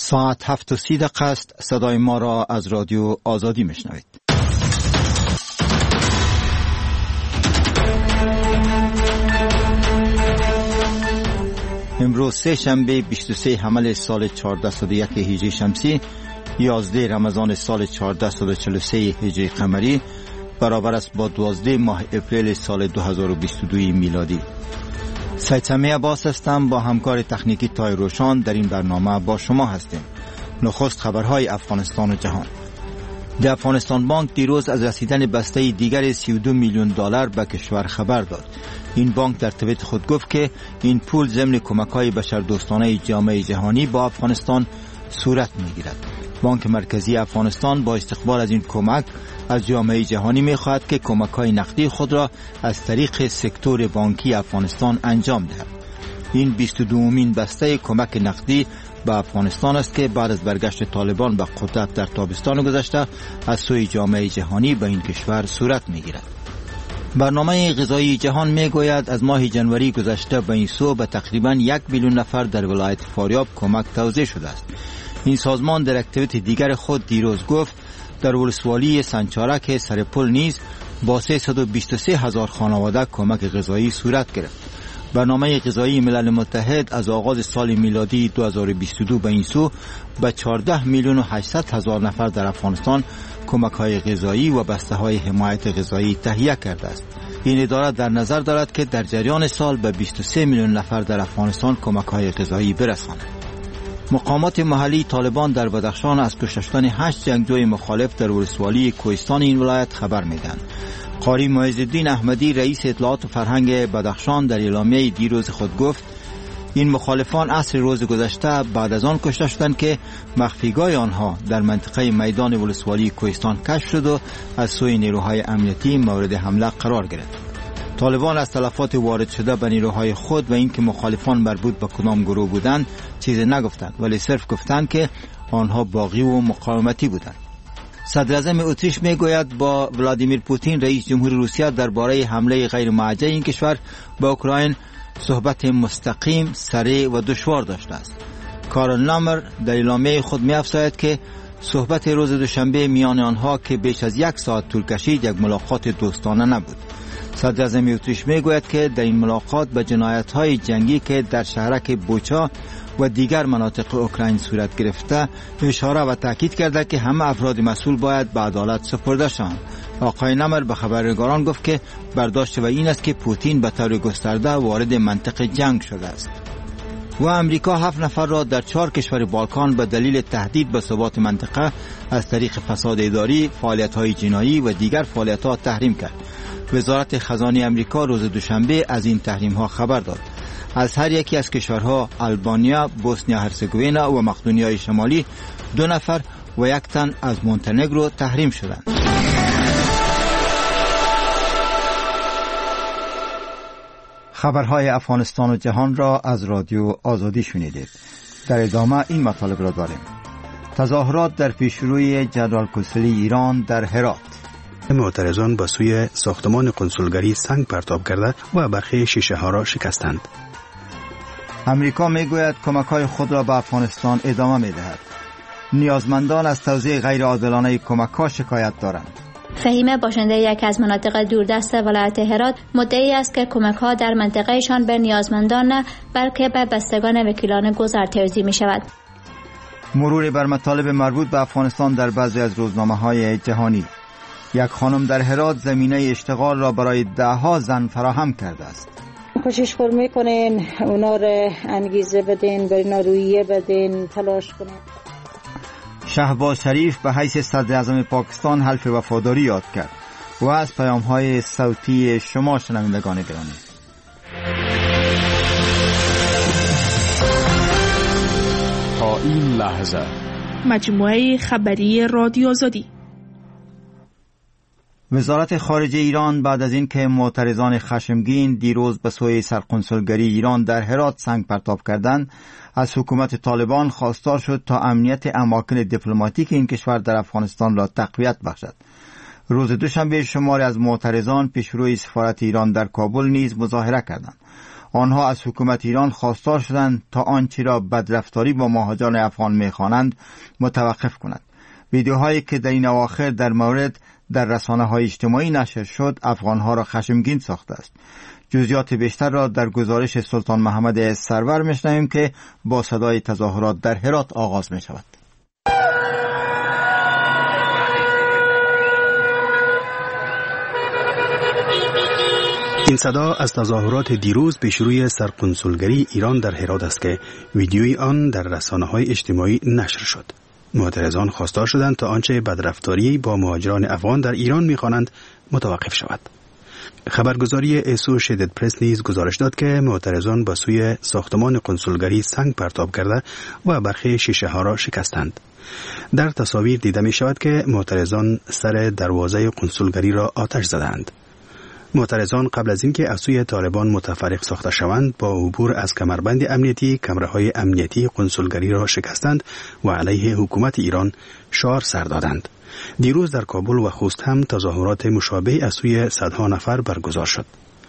ساعت 7:30 است. صدای ما را از رادیو آزادی میشنوید. امروز سه شنبه 23 حمل سال 1401 هجری شمسی 11 رمضان سال 1443 هجری قمری برابر است با 12 ماه اپریل سال 2022 میلادی. سید سمیع عباس هستم. با همکار تکنیکی تای روشان در این برنامه با شما هستیم. نخست خبرهای افغانستان و جهان. در افغانستان بانک دیروز از رسیدن بسته دیگر 32 میلیون دلار به کشور خبر داد. این بانک در توییت خود گفت که این پول ضمن کمک‌های بشردوستانه جامعه جهانی با افغانستان صورت می‌گیرد. بانک مرکزی افغانستان با استقبال از این کمک از جامعه جهانی می‌خواهد که کمک‌های نقدی خود را از طریق سکتور بانکی افغانستان انجام دهد. این 22مین بسته کمک نقدی به افغانستان است که بعد از برگشت طالبان به قدرت در تابستان گذشته از سوی جامعه جهانی به این کشور صورت می‌گیرد. برنامه غذایی جهان میگوید از ماه جنوری گذشته به این سو به تقریباً 1 میلیون نفر در ولایت فاریاب کمک توزیع شده است. این سازمان در اکتیویتی دیگر خود دیروز گفت در ولسوالی سنچارک سرپل نیز با 323 هزار خانواده کمک غذایی صورت گرفت. برنامه غذایی ملل متحد از آغاز سال میلادی 2022 به این سو به 14 میلیون و 800 هزار نفر در افغانستان کمک‌های غذایی و بسته‌های حمایت غذایی تهیه کرده است. این اداره در نظر دارد که در جریان سال به 23 میلیون نفر در افغانستان کمک‌های غذایی برساند. مقامات محلی طالبان در بدخشان از کشته شدن 8 جنگجوی مخالف در ولسوالی کوهستان این ولایت خبر می‌دهند. قاری معزالدین احمدی رئیس اطلاعات و فرهنگ بدخشان در اعلامیه دیروز خود گفت این مخالفان عصر روز گذشته بعد از آن کشته شدند که مخفیگاه آنها در منطقه میدان ولسوالی کوهستان کشف شد و از سوی نیروهای امنیتی مورد حمله قرار گرفت. طالبان از تلفات وارد شده به نیروهای خود و اینکه مخالفان مربوط به کدام گروه بودند چیزی نگفتند، ولی صرف گفتند که آنها باغی و مقاومتی بودند. صدر اعظم اتریش میگوید با ولادیمیر پوتین رئیس جمهوری روسیه درباره حمله غیر موجه این کشور به اوکراین صحبت مستقیم، سریع و دشوار داشته است. کارل نامر در اعلامیه خود می‌افزاید که صحبت روز دوشنبه میان آنها که بیش از 1 ساعت طول کشید یک ملاقات دوستانه نبود. صدر اعظم اتریش میگوید که در این ملاقات به جنایت‌های جنگی که در شهرک بوچا و دیگر مناطق اوکراین صورت گرفته اشاره و تاکید کرده که همه افراد مسئول باید به عدالت سپرده شوند. آقای نمر به خبرنگاران گفت که برداشت و این است که پوتین به طور گسترده وارد منطقه جنگ شده است. و امریکا 7 نفر را در 4 کشور بالکان به دلیل تهدید به ثبات منطقه از طریق فساد اداری، فعالیت‌های جنایی و دیگر فعالیت‌ها تحریم کرد. وزارت خزانه امریکا روز دوشنبه از این تحریم‌ها خبر داد. از هر یکی از کشورها آلبانیا، بوسنیا هرزگوین و مقدونیای شمالی 2 نفر و 1 تن از مونتنگرو تحریم شدند. خبرهای افغانستان و جهان را از رادیو آزادی شنیدید. در ادامه این مطالب را داریم. تظاهرات در پیشروی جنرال کنسولی ایران در هرات. معترضان به سوی ساختمان کنسولگری سنگ پرتاب کرده و برخی شیشه ها را شکستند. امریکا میگوید کمک‌های خود را به افغانستان ادامه می‌دهد. نیازمندان از توزیع غیر عادلانه کمک‌ها شکایت دارند. فهیمه باشنده یکی از مناطق دوردست ولایت هرات مدعی است که کمک‌ها در منطقهشان به نیازمندان نه بلکه به بستگان وکیلان گذر توزیع می‌شود. مرور بر مطالب مربوط به افغانستان در بعضی از روزنامه‌های جهانی. یک خانم در هرات زمینه اشتغال را برای 10 زن فراهم کرده است. کوشش میکنین اونا را انگیزه بدین، به اونا رویه بدین، تلاش کنین. شهباز شریف به حیث صدر اعظم پاکستان حلف وفاداری یاد کرد و از پیام‌های صوتی شما شنوندگان گرامی. تا این لحظه مجموعه خبری رادیو آزادی. وزارت خارجه ایران بعد از اینکه معترضان خشمگین دیروز به سوی سرکنسولگری ایران در هرات سنگ پرتاب کردند، از حکومت طالبان خواستار شد تا امنیت اماکن دیپلماتیک این کشور در افغانستان را تقویت بخشد. روز دوشنبه شماری از معترضان پیشروی سفارت ایران در کابل نیز مظاهره کردند. آنها از حکومت ایران خواستار شدند تا آنچه را بدرفتاری با مهاجران افغان می‌خوانند متوقف کند. ویدیوهایی که در این اواخر در مورد در رسانه‌های اجتماعی نشر شد افغان‌ها را خشمگین ساخته است. جزئیات بیشتر را در گزارش سلطان محمد سرور می‌شنویم که با صدای تظاهرات در هرات آغاز می‌شود. این صدا از تظاهرات دیروز پیش روی سرقنسولگری ایران در هرات است که ویدیوی آن در رسانه‌های اجتماعی نشر شد. معترضان خواستار شدند تا آنچه بدرفتاری با مهاجران افغان در ایران می‌خوانند متوقف شود. خبرگزاری اسوشیتد پرس نیز گزارش داد که معترضان به سوی ساختمان قنسولگری سنگ پرتاب کرده و برخی شیشه‌ها را شکستند. در تصاویر دیده می‌شود که معترضان سر دروازه قنسولگری را آتش زدند. معترضان قبل از اینکه از سوی طالبان متفرق ساخته شوند با عبور از کمربند امنیتی کمره‌های امنیتی قنسولگری را شکستند و علیه حکومت ایران شعار سر دادند. دیروز در کابل و خوست هم تظاهرات مشابه از سوی صدها نفر برگزار شد.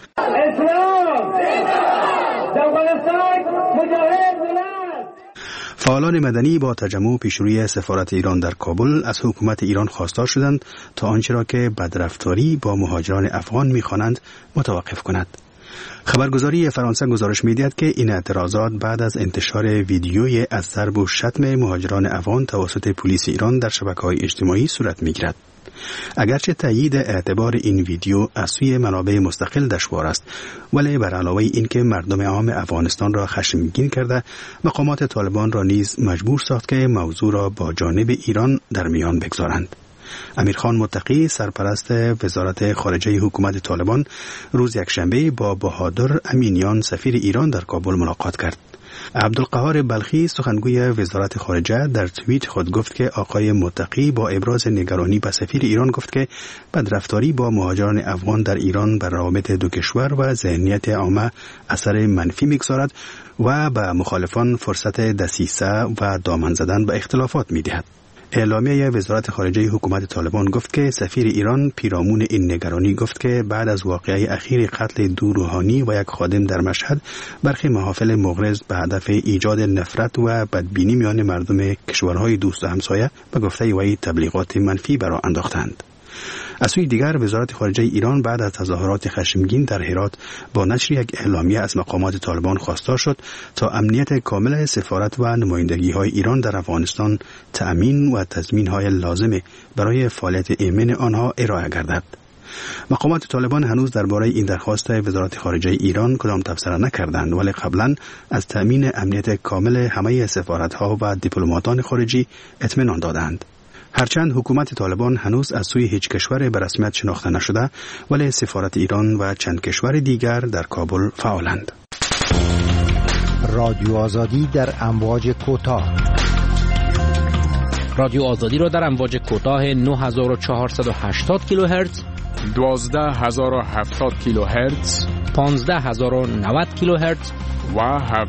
فعالان مدنی با تجمع پیش روی سفارت ایران در کابل از حکومت ایران خواستار شدند تا آنچه را که بدرفتاری با مهاجران افغان می‌خوانند متوقف کند. خبرگزاری فرانسه گزارش می‌دهد که این اعتراضات بعد از انتشار ویدیوی از ضرب و شتم مهاجران افغان توسط پلیس ایران در شبکه‌های اجتماعی صورت می‌گیرد. اگرچه تایید اعتبار این ویدیو از سوی منابع مستقل دشوار است، ولی بر علاوه این که مردم عام افغانستان را خشمگین کرده، مقامات طالبان را نیز مجبور ساخت که موضوع را با جانب ایران در میان بگذارند. امیرخان متقی سرپرست وزارت خارجه حکومت طالبان روز یکشنبه با بهادر امینیان سفیر ایران در کابل ملاقات کرد. عبدالقهار بلخی سخنگوی وزارت خارجه در توییت خود گفت که آقای متقی با ابراز نگرانی به سفیر ایران گفت که بدرفتاری با مهاجران افغان در ایران بر روابط دو کشور و ذهنیت عامه اثر منفی می‌گذارد و به مخالفان فرصت دسیسه و دامن زدن به اختلافات می‌دهد. اعلامیه وزارت خارجه حکومت طالبان گفت که سفیر ایران پیرامون این نگرانی گفت که بعد از واقعه اخیر قتل دو روحانی و یک خادم در مشهد، برخی محافل مغرض به هدف ایجاد نفرت و بدبینی میان مردم کشورهای دوست و همسایه به گفته وی تبلیغات منفی برآ انداختند. از سوی دیگر وزارت خارجه ایران بعد از تظاهرات خشمگین در هرات با نشر یک اعلامیه از مقامات طالبان خواستار شد تا امنیت کامل سفارت و نمایندگی‌های ایران در افغانستان تأمین و تضمین‌های لازم برای فعالیت ایمن آنها ارائه گردد. مقامات طالبان هنوز درباره این درخواست وزارت خارجه ایران کدام تبصره نکردند، ولی قبلا از تأمین امنیت کامل همه سفارت‌ها و دیپلماتان خارجی اطمینان دادند. هرچند حکومت طالبان هنوز از سوی هیچ کشور به رسمیت شناخته نشده، ولی سفارت ایران و چند کشور دیگر در کابل فعالند. رادیو آزادی در امواج کوتاه. رادیو آزادی را در امواج کوتاه 9480 کیلوهرتز، 12070 کیلوهرتز، 15090 کیلوهرتز و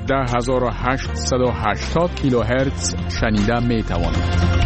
17880 کیلوهرتز شنیده می توانید.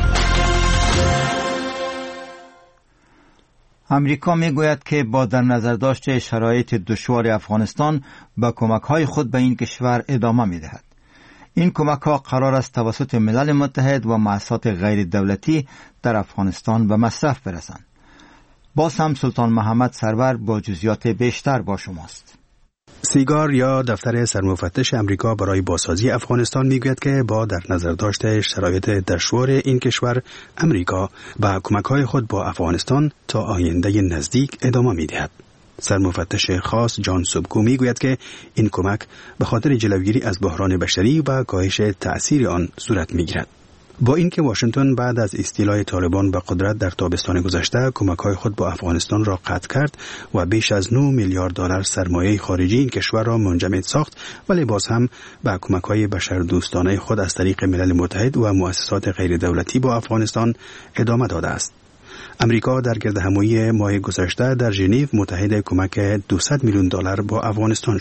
امریکا می گوید که با در نظر داشت شرایط دشوار افغانستان به کمک‌های خود به این کشور ادامه می دهد. این کمک‌ها قرار است توسط ملل متحد و مؤسسات غیر دولتی در افغانستان به مصرف برسند. باز هم سلطان محمد سرور با جزئیات بیشتر با شماست. سیگار یا دفتر سرمفتش امریکا برای بازسازی افغانستان میگوید که با در نظر داشت شرایط دشوار این کشور، امریکا با کمک‌های خود با افغانستان تا آینده نزدیک ادامه می‌دهد. سرمفتش خاص جان سوبکو میگوید که این کمک به خاطر جلوگیری از بحران بشری و کاهش تأثیر آن صورت می‌گیرد. با اینکه واشنگتن بعد از استیلای طالبان به قدرت در تابستان گذشته کمک‌های خود با افغانستان را قطع کرد و بیش از 9 میلیارد دلار سرمایه خارجی این کشور را منجمد ساخت، ولی باز هم به کمک‌های بشردوستانه خود از طریق ملل متحد و مؤسسات غیر دولتی با افغانستان ادامه داده است. امریکا در گردهمایی ماه گذشته در ژنو متحد کمک $200 میلیون با افغانستان شد.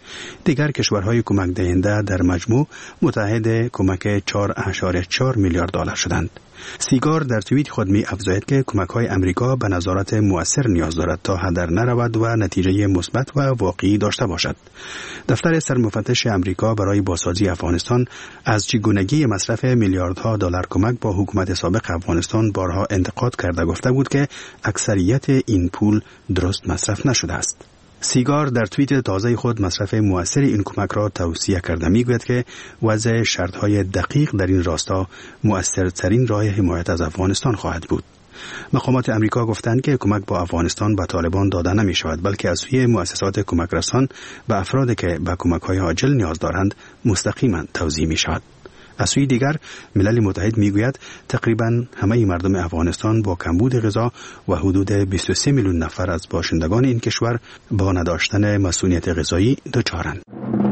دیگر کشورهای کمک دهنده در مجموع متحد کمک 4.4 میلیارد دلار شدند. سیگار در توییت خود می افزاید که کمک‌های امریکا به نظارت مؤثر نیاز دارد تا هدر نرود و نتیجه مثبت و واقعی داشته باشد. دفتر سرمفتش امریکا برای بازسازی افغانستان از چگونگی مصرف میلیاردها دلار کمک با حکومت سابق افغانستان بارها انتقاد کرده گفته بود که اکثریت این پول درست مصرف نشده است. سیگار در توییت تازه خود مصرف مؤثر این کمک را توصیه کرده میگوید که وضع شرطهای دقیق در این راستا مؤثرترین راه حمایت از افغانستان خواهد بود. مقامات امریکا گفتند که کمک با افغانستان به طالبان داده نمی شود بلکه از سوی مؤسسات کمک رسان به افرادی که به کمک‌های عاجل نیاز دارند مستقیما توزیع می شود. از سوی دیگر ملل متحد میگوید تقریبا همه مردم افغانستان با کمبود غذا و حدود 23 میلیون نفر از باشندگان این کشور با نداشتن مسئولیت غذایی دچارند.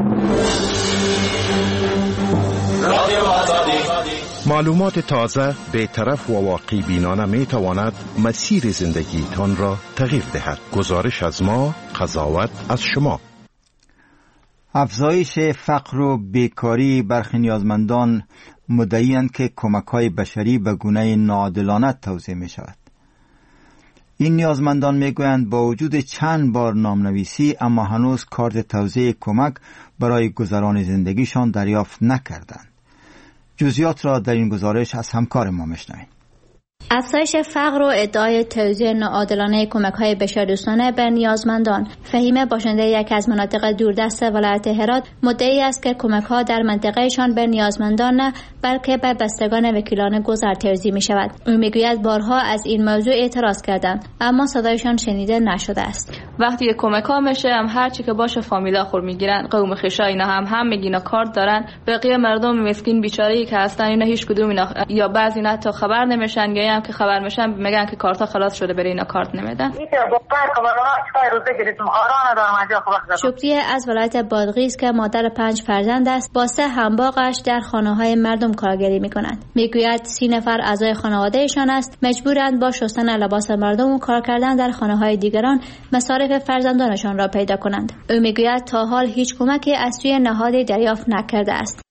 معلومات تازه، بی‌طرف و واقعی بینانه می تواند مسیر زندگیتان را تغییر دهد. گزارش از ما، قضاوت از شما. افزایش فقر و بیکاری برخی نیازمندان مدعی‌اند که کمک‌های بشری به گونه ناعادلانه توزیع می‌شود. این نیازمندان می‌گویند با وجود چند بار نامنویسی اما هنوز کارت توزیع کمک برای گذران زندگیشان دریافت نکردند. جزئیات را در این گزارش از همکار ما می‌شنویم. افزایش فقر و ادعای توزیع ناعادلانه کمک‌های بشردوستانه به نیازمندان. فهیمه باشنده یک از مناطق دوردست ولایت هرات مدعی است که کمک‌ها در منطقهشان به نیازمندان نه بلکه به بستگان وکیلان گذر توزیع می‌شود. او می‌گوید بارها از این موضوع اعتراض کردند اما صدایشان شنیده نشده است. وقتی کمک‌ها میشه هم هر چی که باشه فامیلا خور میگیرن، قوم خویشا اینا هم میگینا کارت دارن، بقیه مردم مسکین بیچاره‌ای که هستن اینا هیچ کدوم اینا یا بعضی نه تا خبر نمیشن یا هم که خبر میشن میگن که کارتا خلاص شده برای اینا کارت نمیدن. شکریه از ولایت بادغیس که مادر 5 فرزند است با 3 همباغش در خانه‌های مردم کارگری میکنند. میگوید 30 نفر اعضای خانوادهشان است مجبورند با شستن لباس مردم و کار کردن در خانه‌های دیگران مصارف فرزندانشان را پیدا کنند. او میگوید تا حال هیچ کمکی از سوی نهادی دریافت نکرده است.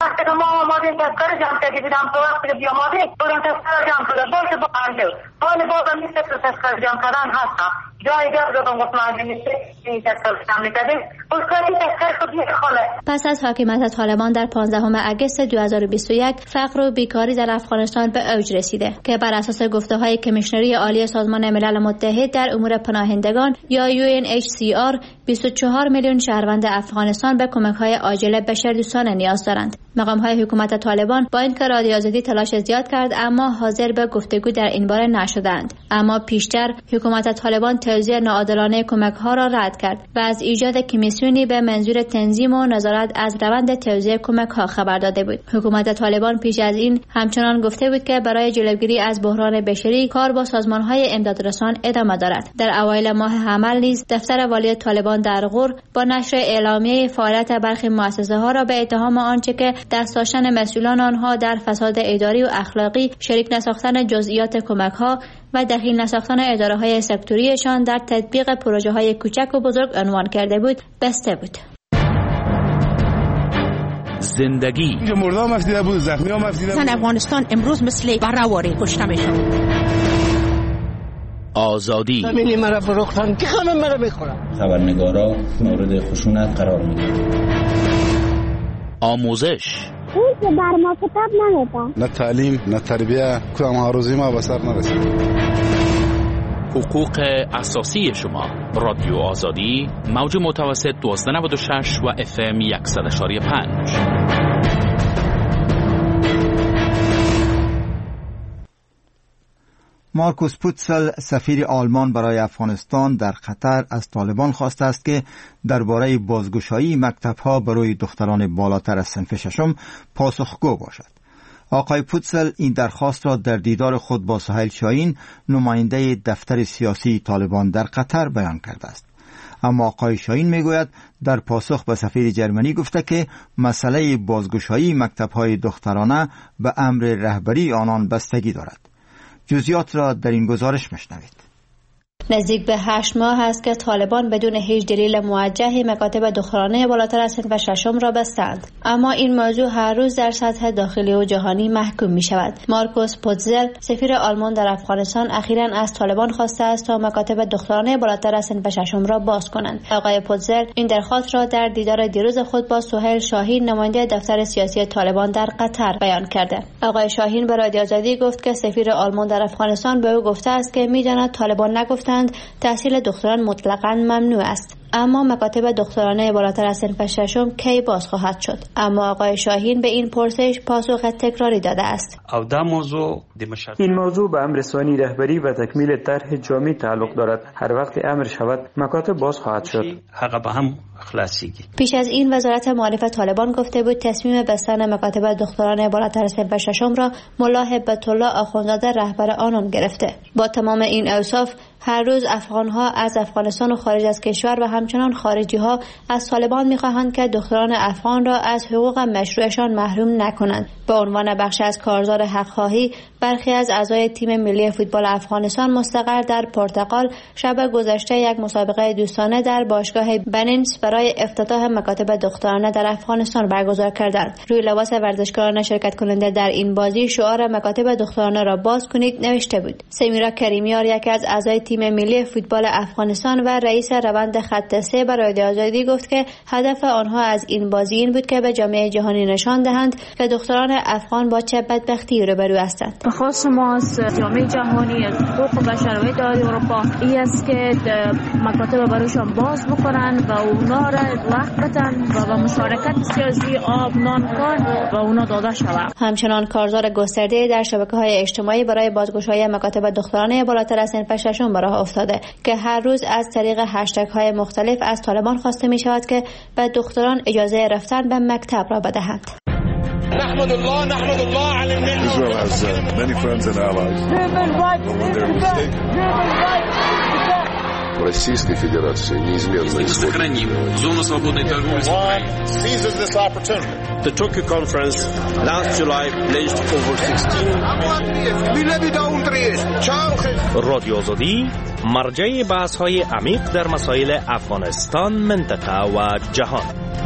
پس از حاکمیت طالبان در 15 اگست 2021 فقر و بیکاری در افغانستان به اوج رسیده که بر اساس گفته‌های کمیشنری عالی سازمان ملل متحد در امور پناهندگان یا UNHCR 24 میلیون شهروند افغانستان به کمک‌های عاجل بشردوستانه نیاز دارند. مقام‌های حکومت طالبان با اینکه رادیو آزادی تلاش زیاد کرد اما حاضر به گفتگو در این باره نشدند. اما پیشتر حکومت طالبان توزیع ناعادلانه کمک‌ها را رد کرد و از ایجاد کمیسیونی به منظور تنظیم و نظارت از روند توزیع کمک‌ها خبر داده بود. حکومت طالبان پیش از این همچنان گفته بود که برای جلوگیری از بحران بشری کار با سازمان‌های امدادرسان ادامه دارد. در اوایل ماه حمل نیز دفتر والی طالبان در غور با نشر اعلامیه فعالیت برخی مؤسسه‌ها را به اتهام آنچه که دست داشتن مسئولان آنها در فساد اداری و اخلاقی، شریک نساختن جزئیات کمک‌ها و دخیل نساختن اداره‌های سکتوریشان در تطبیق پروژه‌های کوچک و بزرگ عنوان کرده بود بسته بود. زندگی مردم مفیده بود، زخمی ها مفیده بود. افغانستان امروز مثل برهواری کشته میشن. آزادی زمینی مرا فروختن که همه مرا میخورن. خبرنگارا مورد خشونت قرار میگیرن. آموزش در ما کتاب نمیدن. نه تعلیم نه تربیه کدام هاروزی ما به سر نرسید. حقوق اساسی شما. رادیو آزادی موج متوسط 1296 و FM 100.5. مارکوس پوتسل سفیر آلمان برای افغانستان در قطر از طالبان خواسته است که درباره بازگشایی مکتب‌ها برای دختران بالاتر از صنف ششم پاسخگو باشد. آقای پوتسل این درخواست را در دیدار خود با سهیل شاهین نماینده دفتر سیاسی طالبان در قطر بیان کرده است. اما آقای شاهین میگوید در پاسخ به سفیر جرمنی گفته که مسئله بازگشایی مکتب‌های دخترانه به امر رهبری آنان بستگی دارد. جزئیات را در این گزارش مشنوید. نزدیک به 8 ماه است که طالبان بدون هیچ دلیل موجهی مکاتب دخترانه بالاتر از صنف ششم را بستند، اما این موضوع هر روز در سطح داخلی و جهانی محکوم می شود. مارکوس پوتزل، سفیر آلمان در افغانستان، اخیراً از طالبان خواسته است تا مکاتب دخترانه بالاتر از صنف ششم را باز کنند. آقای پوتزل این درخواست را در دیدار دیروز خود با سهیل شاهین، نماینده دفتر سیاسی طالبان در قطر بیان کرده. آقای شاهین به رادیو آزادی گفت که سفیر آلمان در افغانستان به او گفته است که می‌داند طالبان نگفتند تحصیل دختران مطلقاً ممنوع است، اما مکاتب دخترانه بالاتر از صنف ششم کی باز خواهد شد؟ اما آقای شاهین به این پرسش پاسخ تکراری داده است. این موضوع به امر ثانی رهبری و تکمیل طرح جامع تعلق دارد. هر وقت امر شود مکاتب باز خواهد شد. پیش از این وزارت معارف طالبان گفته بود تصمیم بستن مکاتب دخترانه بالاتر از صنف ششم را ملا هبت الله آخوندزاده رهبر آنان گرفته. با تمام این اوصاف هر روز افغان‌ها از افغانستان و خارج از کشور و همچنان خارجی‌ها از طالبان می‌خواهند که دختران افغان را از حقوق مشروعشان محروم نکنند. به عنوان بخش از کارزار حق‌خواهی، برخی از اعضای تیم ملی فوتبال افغانستان مستقر در پرتغال شب گذشته یک مسابقه دوستانه در باشگاه بنینس برای افتتاح مکاتب دخترانه در افغانستان برگزار کردند. روی لباس ورزشکاران شرکت کننده در این بازی شعار مکاتب دخترانه را باز کنید نوشته بود. سمیرا کریمیار، یکی از اعضای تیم ملی فوتبال افغانستان و رئیس روند خط 3 برای رادیو آزادی گفت که هدف آنها از این بازی این بود که به جامعه جهانی نشان دهند که دختران افغان با چه بدبختی روبرو هستند. خواست ما از جامعه جهانی، از حقوق بشر و اتحادیه اروپا این است که مکاتب برایشان باز بکنن و اونا را وقت بدن و به مشارکت سیاسی آب نان کار و اونا داده شود. همچنان کارزار گسترده در شبکه‌های اجتماعی برای بازگشایی مکاتب دخترانه بالاتر از صنف ششم به راه افتاده که هر روز از طریق هشتگ‌های مختلف از طالبان خواسته می شود که به دختران اجازه رفتن به مکتب را بدهند. نحمد الله على النعمة. Israel has many friends and allies. Российской Федерации неизменно исходит. Сохраним зону свободной торговли с Украиной. Seizes this opportunity. The Tokyo conference last July pledged over 16. رادیو آزادی مرجع بحث‌های عمیق در مسائل افغانستان، منطقه و جهان.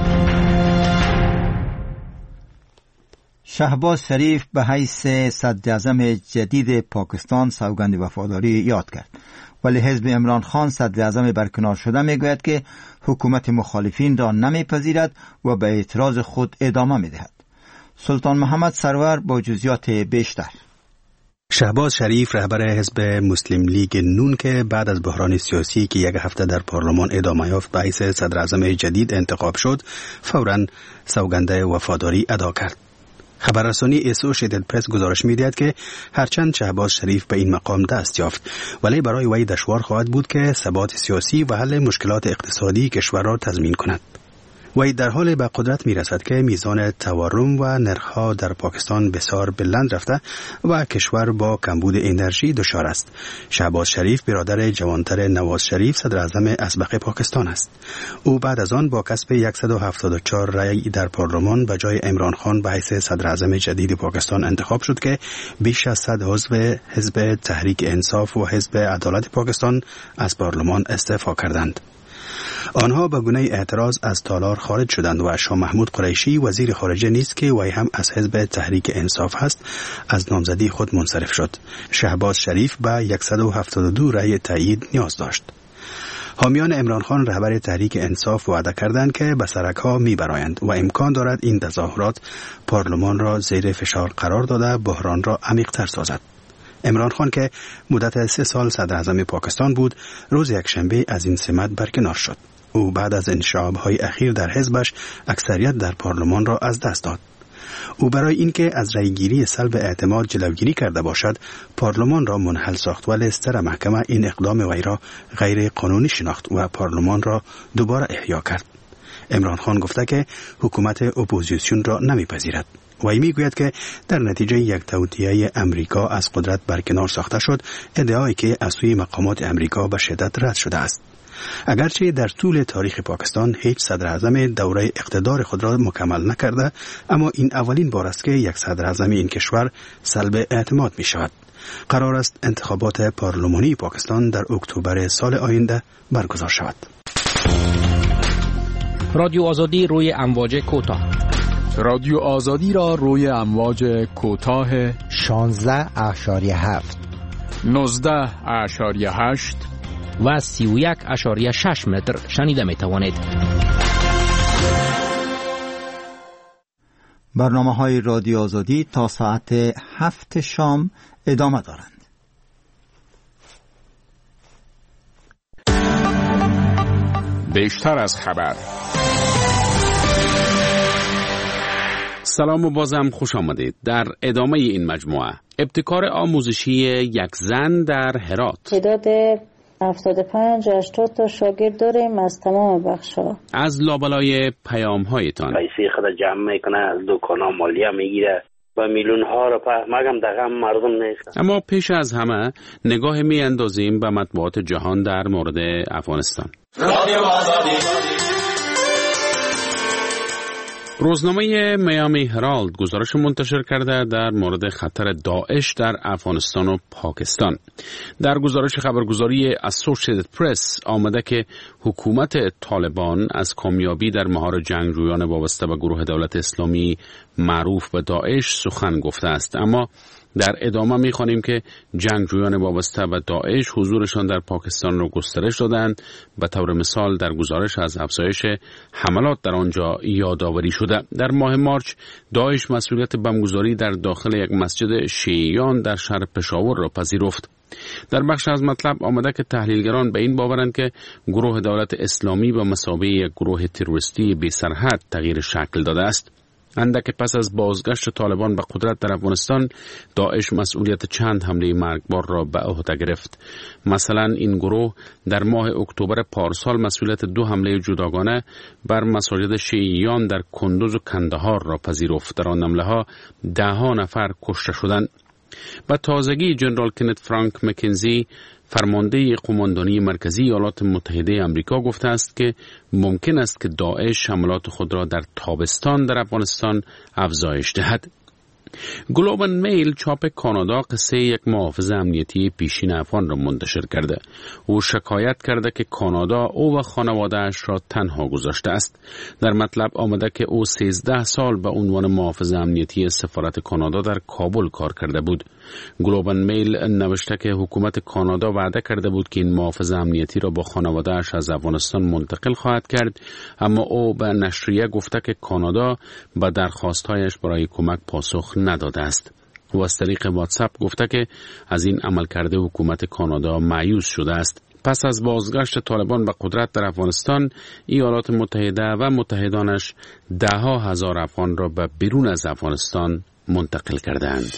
شهباز شریف به حیث صدراعظم جدید پاکستان سوگند وفاداری یاد کرد، ولی حزب عمران خان صدراعظم برکنار شده میگوید که حکومت مخالفین را نمیپذیرد و به اعتراض خود ادامه میدهد. سلطان محمد سرور با جزئیات بیشتر. شهباز شریف رهبر حزب مسلم لیگ نون که بعد از بحران سیاسی که یک هفته در پارلمان ادامه یافت به حیث صدراعظم جدید انتخاب شد، فوراً سوگند وفاداری ادا کرد. خبررسانی اسوشیتد پرس گزارش می‌دهد که هرچند شهباز شریف به این مقام دست یافت، ولی برای وی دشوار خواهد بود که ثبات سیاسی و حل مشکلات اقتصادی کشور را تضمین کند. وی در حال به قدرت می‌رسد که میزان تورم و نرخ‌ها در پاکستان بسیار بلند رفته و کشور با کمبود انرژی دچار است. شهباز شریف برادر جوانتر نواز شریف صدراعظم اسبق پاکستان است. او بعد از آن با کسب 174 رأی در پارلمان به جای عمران خان به حیث صدراعظم جدید پاکستان انتخاب شد که بیش از 100 عضو حزب تحریک انصاف و حزب عدالت پاکستان از پارلمان استعفا کردند. آنها به گونه اعتراض از تالار خارج شدند و شاه محمود قریشی وزیر خارجه نیز که وی هم از حزب تحریک انصاف است از نامزدی خود منصرف شد. شهباز شریف به 172 رأی تایید نیاز داشت. حامیان عمران خان رهبر تحریک انصاف وعده کردند که به سرک‌ها می‌برآیند و امکان دارد این تظاهرات پارلمان را زیر فشار قرار داده بحران را عمیق‌تر سازد. عمران خان که مدت 3 سال صدراعظم پاکستان بود، روز یکشنبه از این سمت برکنار شد. او بعد از انشعاب‌های اخیر در حزبش اکثریت در پارلمان را از دست داد. او برای اینکه از رأیگیری سلب اعتماد جلوگیری کرده باشد، پارلمان را منحل ساخت و ستر محکمه این اقدام وی را غیر قانونی شناخت و پارلمان را دوباره احیا کرد. عمران خان گفته که حکومت اپوزیسیون را نمیپذیرد. وی میگوید که در نتیجه یک توطئه امریکا از قدرت برکنار ساخته شد، ادعایی که از سوی مقامات امریکا به شدت رد شده است. اگرچه در طول تاریخ پاکستان هیچ صدراعظم دوره اقتدار خود را مکمل نکرده، اما این اولین بار است که یک صدراعظم این کشور سلب اعتماد می شود. قرار است انتخابات پارلمانی پاکستان در اکتبر سال آینده برگزار شود. رادیو آزادی روی امواج کوتاه. رادیو آزادی را روی امواج کوتاه 16.7 19.8 و 31.6 متر شنیده می توانید. برنامه‌های رادیو آزادی تا ساعت 7 شام ادامه دارند. بیشتر از خبر. سلام و بازم خوش آمدید. در ادامه این مجموعه ابتکار آموزشی یک زن در هرات. تعداد 75-80 تا شاگرد داریم از تمام بخش‌ها. از لابلای پیام‌هایتان پیسه خود جمع میکنه، از دکانا مالیه میگیره و میلیون ها رو مگم دقیقا مردم نیست. اما پیش از همه نگاه میاندازیم به مطبوعات جهان در مورد افغانستان. رادیو آزادی. روزنامه میامی هرالد گزارش منتشر کرده در مورد خطر داعش در افغانستان و پاکستان. در گزارش خبرگزاری اسوسییتد پرس آمده که حکومت طالبان از کامیابی در مهار جنگجویان وابسته به گروه دولت اسلامی معروف به داعش سخن گفته است، اما در ادامه می‌خوانیم که جنگجویان وابسته به داعش حضورشان در پاکستان را گسترش دادند. به طور مثال در گزارش از افزایش حملات در آنجا یادآوری شده. در ماه مارچ داعش مسئولیت بمبگذاری در داخل یک مسجد شیعیان در شهر پشاور را پذیرفت. در بخش از مطلب آمده که تحلیلگران به این باورند که گروه دولت اسلامی به مثابه یک گروه تروریستی بی سرحد تغییر شکل داده است. اندک پس از بازگشت طالبان به قدرت در افغانستان، داعش مسئولیت چند حمله مرگبار را به عهده گرفت. مثلا این گروه در ماه اکتبر پارسال مسئولیت 2 حمله جداگانه بر مساجد شیعیان در کندوز و کندهار را پذیرفت. در آن حمله‌ها 10 نفر کشته شدند. به تازگی جنرال کنت فرانک مکنزی، فرمانده قماندانی مرکزی ایالات متحده آمریکا، گفته است که ممکن است که داعش حملات خود را در تابستان در افغانستان افزایش دهد. گلوب اند میل چاپ کانادا قصه یک محافظ امنیتی پیشین افغان را منتشر کرده. او شکایت کرده که کانادا او و خانواده‌اش را تنها گذاشته است. در مطلب آمده که او 13 سال به عنوان محافظ امنیتی سفارت کانادا در کابل کار کرده بود. گلوب اند میل نوشته که حکومت کانادا وعده کرده بود که این محافظ امنیتی را با خانواده‌اش از افغانستان منتقل خواهد کرد، اما او به نشریه گفته که کانادا به درخواست‌هایش برای کمک پاسخ نداده است. و از طریق واتساپ گفته که از این عملکرد حکومت کانادا مایوس شده است. پس از بازگشت طالبان به قدرت در افغانستان، ایالات متحده و متحدانش 10,000 افغان را به بیرون از افغانستان منتقل کردند.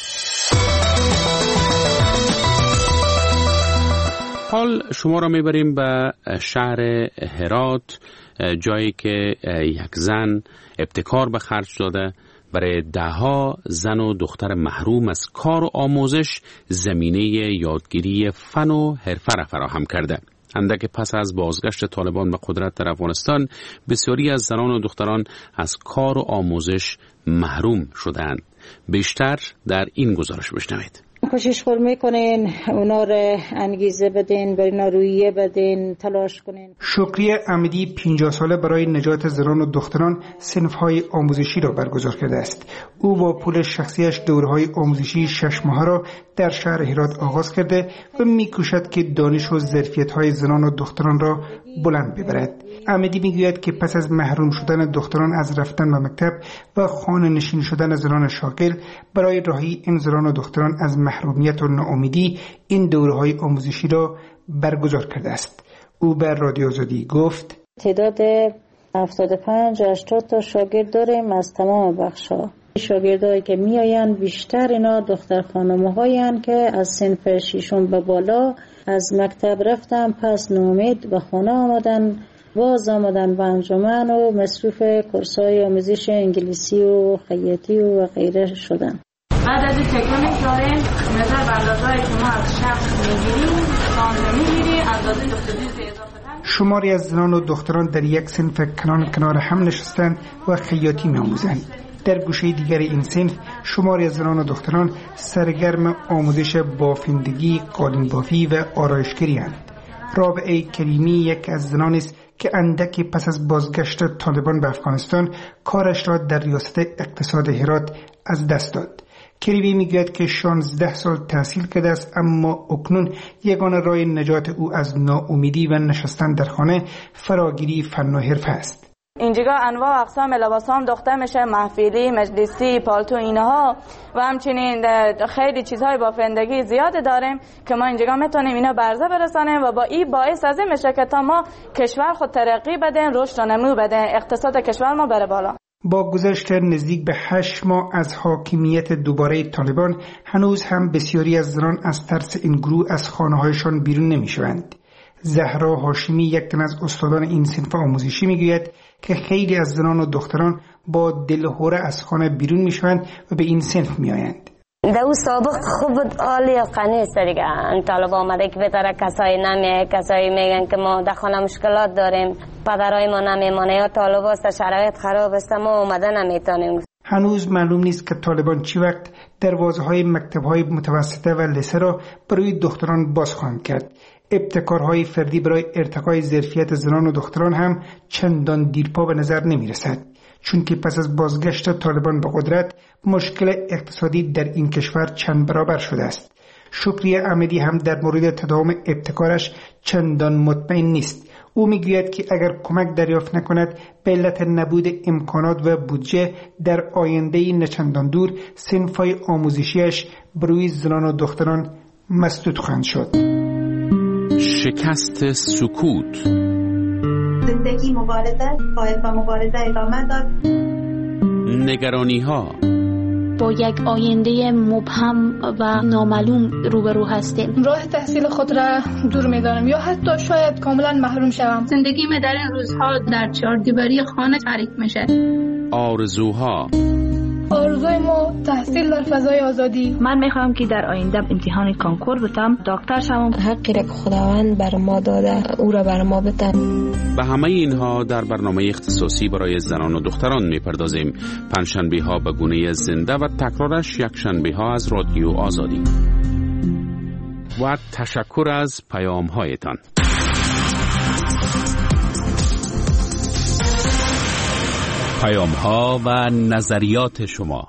حال شما را میبریم به شهر هرات، جایی که یک زن ابتکار به خرج داده برای 10 زن و دختر محروم از کار و آموزش زمینه یادگیری فن و حرفه را فراهم کرده. اندک پس از بازگشت طالبان به قدرت در افغانستان، بسیاری از زنان و دختران از کار و آموزش محروم شدند. بیشتر در این گزارش بشنوید. کوشش میکنین اونا رو انگیزه بدین، برای اونا رویه بدین، تلاش کنین. شکریه امیدی 50 ساله برای نجات زنان و دختران صنف‌های آموزشی را برگزار کرده است. او با پول شخصیش دوره‌های آموزشی 6 ماهه را در شهر هرات آغاز کرده و می‌کوشد که دانش و ظرفیت‌های زنان و دختران را بلند ببرد. امیدی میگوید که پس از محروم شدن دختران از رفتن به مکتب و خانه نشین شدن زنان شاغل، برای رهایی این زنان و دختران از محرومیت و ناامیدی این دوره‌های آموزشی را برگزار کرده است. او به رادیو آزادی گفت: تعداد 75-80 تا شاگرد داریم از تمام بخش‌ها. شاگردایی که میآیند بیشتر اینا دختر خانم‌هایی که از صنف 6 به بالا از مکتب رفتن، پس ناامید به خانه آمدن، باز آمدن به انجمن و مصروف کورس‌های آموزش انگلیسی و خیاطی و غیره شدن. بعد از این تکنیک داریم مثلا اندازه‌ای که ما از شخص می‌گیریم، سانته می‌گیری، اندازه دختری اضافه. شماری از زنان و دختران در یک صنف کنار هم نشستند و خیاطی می‌آموزند. در گوشه دیگر این صنف شماری از زنان و دختران سرگرم آموزش بافندگی، قالین بافی و آرایشگری اند. رابعه کریمی یک از زنان است که اندکی پس از بازگشت طالبان به افغانستان کارش را در ریاست اقتصاد هرات از دست داد. کریمی میگوید که 16 سال تحصیل کرده است، اما اکنون یگانه راه نجات او از ناامیدی و نشستن در خانه فراگیری فن و حرفه است. اینجا انواع اقسام لباس هم دخته میشه، محفلی، مجلسی، پالتو اینها و همچنین خیلی چیزهای بافندگی زیاد داریم که ما اینجا میتونیم اینا برزه برسانیم و با این باعث از این میشه که تا ما کشور خود ترقی بدن، رشد و نمو بدن، اقتصاد کشور ما بره بالا. با گذشت نزدیک به 8 ماه از حاکمیت دوباره طالبان هنوز هم بسیاری از زنان از ترس این گروه از خانه‌هایشان بیرون نمی‌شوند. زهرا هاشمی، یک تن از استادان این صنف آموزشی، میگوید که خیلی از زنان و دختران با دلهوره از خانه بیرون میشوند و به این صنف میآیند. در سابق خوب عالی قنی است دیگه. این طالب آمده که بهتره کسایی نمیه، کسایی میگن که ما در خانه مشکلات داریم، پدرای ما نمیمانه یا طالب است، شرایط خراب است، ما اومده نمیتونیم. هنوز معلوم نیست که طالبان چی وقت دروازه‌های مکتب‌های متوسطه و لیسه را برای دختران باز خواهند کرد. ابتکارهای فردی برای ارتقای ظرفیت زنان و دختران هم چندان دیرپا به نظر نمی رسد، چون که پس از بازگشت طالبان به قدرت مشکل اقتصادی در این کشور چند برابر شده است. شکریه احمدی هم در مورد تداوم ابتکارش چندان مطمئن نیست. او میگوید که اگر کمک دریافت نکند به علت نبود امکانات و بودجه در آینده نچندان دور صنف‌های آموزشیش بروی زنان و دختران مسدود خواهند شد. شکست سکوت. زندگی مبارزه، باید با مبارزه ادامه داد. نگرانی ها. با یک آینده مبهم و نامعلوم روبرو هستیم. راه تحصیل خود را دور می‌دانم یا حتی شاید کاملا محروم شوم. زندگی من در این روزها در چهاردیواری خانه تعریف میشه. آرزوها. آرزوی ما تحصیل در فضای آزادی. من میخوام که در آینده امتحان کنکور بتم، دکتر شوم. حقی را که خداوند بر ما داده او را بر ما بده. به همه اینها در برنامه اختصاصی برای زنان و دختران میپردازیم. پنجشنبه ها به گونه زنده و تکرارش یک شنبه ها از رادیو آزادی. و تشکر از پیام هایتان. پیام ها و نظریات شما.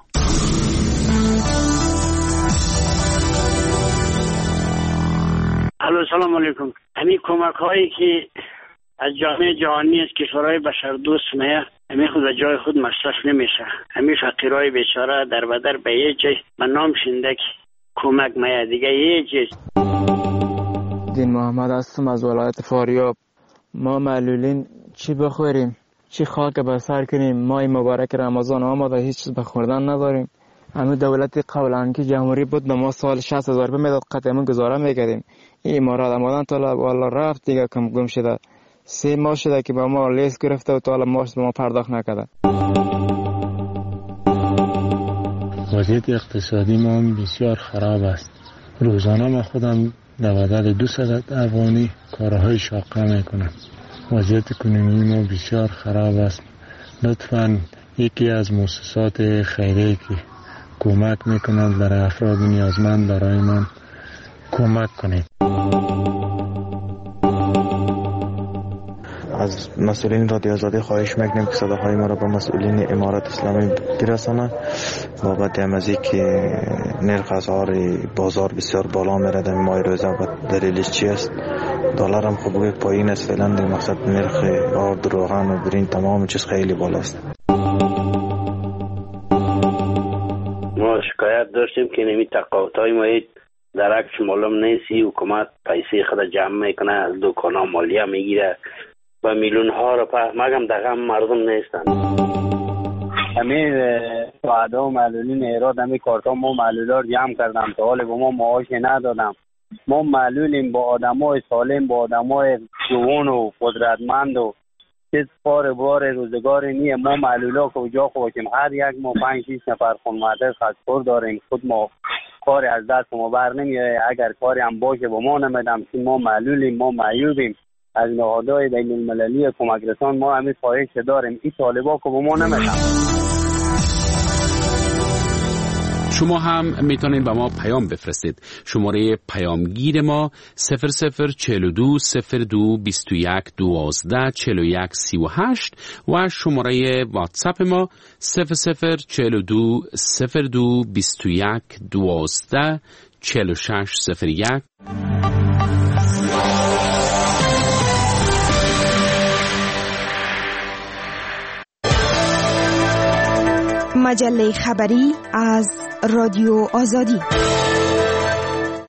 الو، سلام علیکم. همین کمک هایی که از جامعه جهانی از کشورهای بشردوست میه، همین خود از جای خود مصرف نمیشه. همین فقیرای بیچاره در بدر به یه جای به نام شنده که کمک میه، دیگه یه جای. دین محمد هستم از ولایت فاریاب. ما معلولین چی بخوریم؟ چی خاک به سر کنیم؟ ماه مبارک رمضان آمده، هیچ چیز به خوردن نداریم. همین دولت قبلا که جمهوری بود به ما سال 60,000 روپیه میداد، قطعا گزاره میکردیم. این امارات آمدن تا والا رفت دیگه، کم گم شده. 3 ماه شده که به ما لیست گرفته و تا حالا ماش به ما پرداخت نکرده. وضعیت اقتصادی ما بسیار خراب است. روزانه ما خودم در بدل 200 افغانی کارهای شاقه میکنم. وضعیت کنونی ما بسیار خراب است. لطفاً یکی از مؤسسات خیریه که کمک میکنند برای افراد نیازمند برای من کمک کنید. از مسئولین رادیو آزادی خواهش میکنیم که صداهای ما را به مسئولین امارت اسلامی برسانند بابت امازی که نرخ اسعار بازار بسیار بالا میره در ماه روزه و دلیلش چی است؟ دلار هم خب پایین است فعلا، در مقصد نرخ آرد، روغن و برین تمام چیز خیلی بالا است. ما شکایت داشتیم که نمی تقاطعای ما درکش معلوم نیستی، حکومت پیسه خود جمع میکنه، از دکانا مالیه میگیره و میلیون ها رو مگم دقیقا مردم نیستن. همین سعدا و معلولین ایراد همین کارتا ما معلولا رو جمع کردم تا حال به ما معاش ندادم. ما معلولیم با آدمای سالم، با آدمای جوان و قدرتمند و چیز بار روزگار نیه. ما معلولا کجا خوشیم؟ هر یک ما 5-6 نفر خانواده خستور داریم، خود ما کاری از دست ما بر نمیاد. اگر کاری هم باشه با ما نمیدم که ما معلولیم، ما معیوبیم. از نهادهای بین المللی کمک رسان ما همین خواهش داریم این طالبا که با ما نمیدم. شما هم میتونید به ما پیام بفرستید. شماره پیامگیر ما 0042 02 21 12 41 38 و شماره واتساپ ما 0042 02 21 12 46 01. مجله خبری از رادیو آزادی.